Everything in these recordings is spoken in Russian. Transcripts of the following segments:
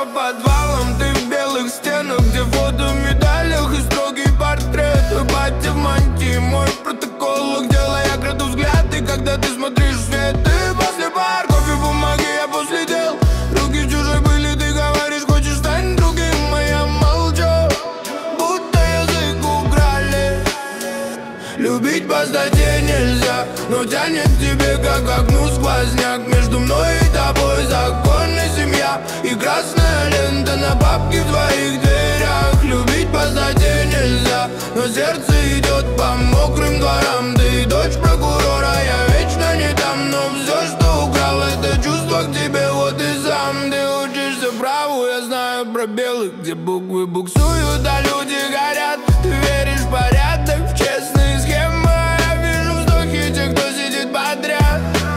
по подвалам, ты в белых стенах, где фото в медалях и строгий портрет. Твой батя в мантии, мой в протоколах, делая я краду взгляды, когда ты смотришь в свет. Ты после пар, кофе, бумаги, я после дел. Руки в чужой были, ты говоришь, хочешь стать другим, а я молчу, будто язык украли. Любить по статье нельзя, но тянет к тебе, как к окну сквозняк. Между мной и тобой законная семья и красная лента на папке в твоих дверях. Любить по статье нельзя, но сердце идет по мокрым дворам. Ты дочь прокурора, я вечно не там, но все, что украл, это чувство к тебе, вот и сам. Ты учишься праву, я знаю пробелы, где буквы буксуют, а люди горят. Ты веришь в порядок, в честные схемы, я вижу вздохи тех, кто сидит подряд.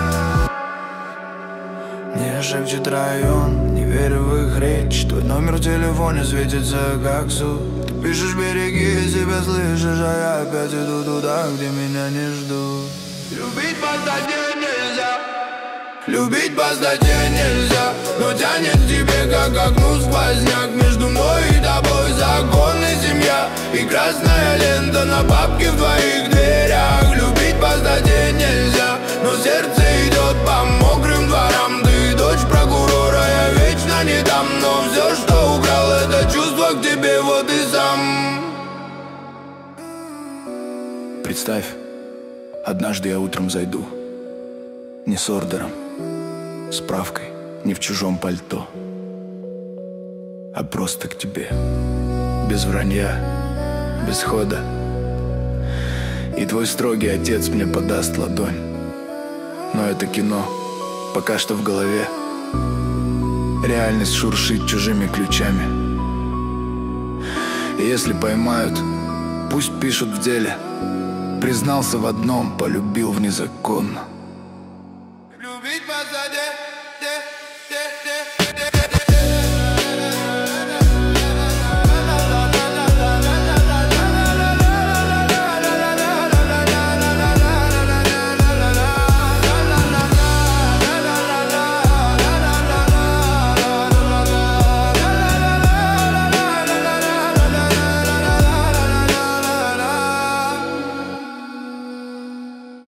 Мне шепчет район, не верю в их речь. Твой номер в телефоне светится как суд. Ты пишешь, береги себя, слышишь, а я опять иду туда, где меня не ждут. Любить по статье нельзя, любить по статье нельзя, но тянет к тебе, как к окну сквозняк. Между мной и тобой законная семья и красная лента на папке в твоих дверях. Любить по статье нельзя, но сердце идет по мокрым дворам. Ты дочь прокурора, я вечно не там, но все, что украл, это чувство к тебе, вот и сам. Представь, однажды я утром зайду, не с ордером, справкой, не в чужом пальто, а просто к тебе, без вранья, без хода. И твой строгий отец мне подаст ладонь. Но это кино, пока что в голове. Реальность шуршит чужими ключами. И если поймают, пусть пишут в деле: признался в одном, полюбил в незаконно.